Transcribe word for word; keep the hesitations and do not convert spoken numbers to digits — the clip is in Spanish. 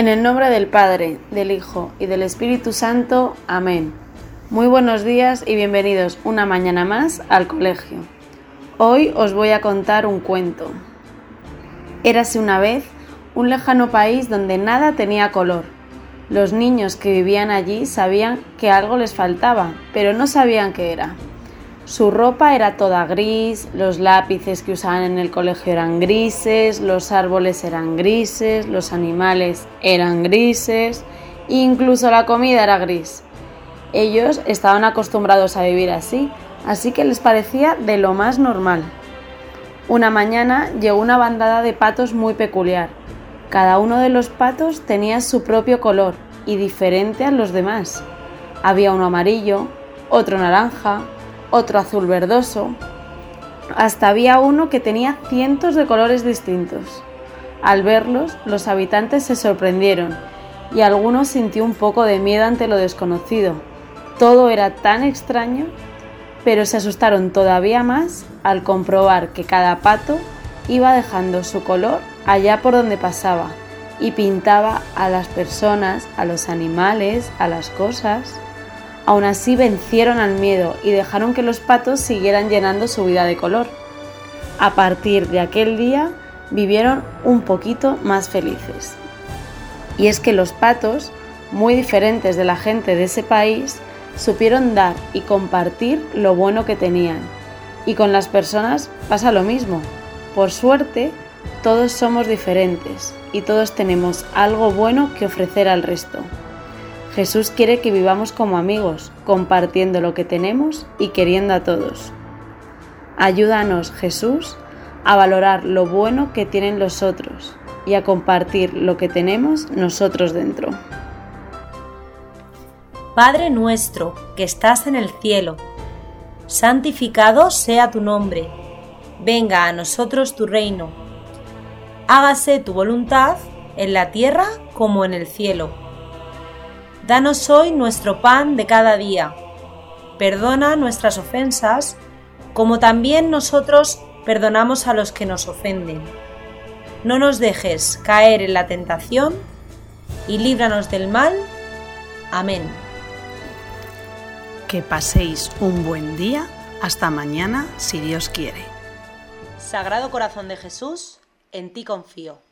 En el nombre del Padre, del Hijo y del Espíritu Santo. Amén. Muy buenos días y bienvenidos una mañana más al colegio. Hoy os voy a contar un cuento. Érase una vez un lejano país donde nada tenía color. Los niños que vivían allí sabían que algo les faltaba, pero no sabían qué era. Su ropa era toda gris, los lápices que usaban en el colegio eran grises, los árboles eran grises, los animales eran grises, incluso la comida era gris. Ellos estaban acostumbrados a vivir así, así que les parecía de lo más normal. Una mañana llegó una bandada de patos muy peculiar. Cada uno de los patos tenía su propio color y diferente a los demás. Había uno amarillo, otro naranja, otro azul verdoso. Hasta había uno que tenía cientos de colores distintos. Al verlos, los habitantes se sorprendieron y algunos sintió un poco de miedo ante lo desconocido. Todo era tan extraño, pero se asustaron todavía más al comprobar que cada pato iba dejando su color allá por donde pasaba y pintaba a las personas, a los animales, a las cosas. Aún así vencieron al miedo y dejaron que los patos siguieran llenando su vida de color. A partir de aquel día vivieron un poquito más felices. Y es que los patos, muy diferentes de la gente de ese país, supieron dar y compartir lo bueno que tenían. Y con las personas pasa lo mismo. Por suerte, todos somos diferentes y todos tenemos algo bueno que ofrecer al resto. Jesús quiere que vivamos como amigos, compartiendo lo que tenemos y queriendo a todos. Ayúdanos, Jesús, a valorar lo bueno que tienen los otros y a compartir lo que tenemos nosotros dentro. Padre nuestro, que estás en el cielo, santificado sea tu nombre. Venga a nosotros tu reino. Hágase tu voluntad en la tierra como en el cielo. Danos hoy nuestro pan de cada día. Perdona nuestras ofensas, como también nosotros perdonamos a los que nos ofenden. No nos dejes caer en la tentación y líbranos del mal. Amén. Que paséis un buen día. Hasta mañana, si Dios quiere. Sagrado Corazón de Jesús, en ti confío.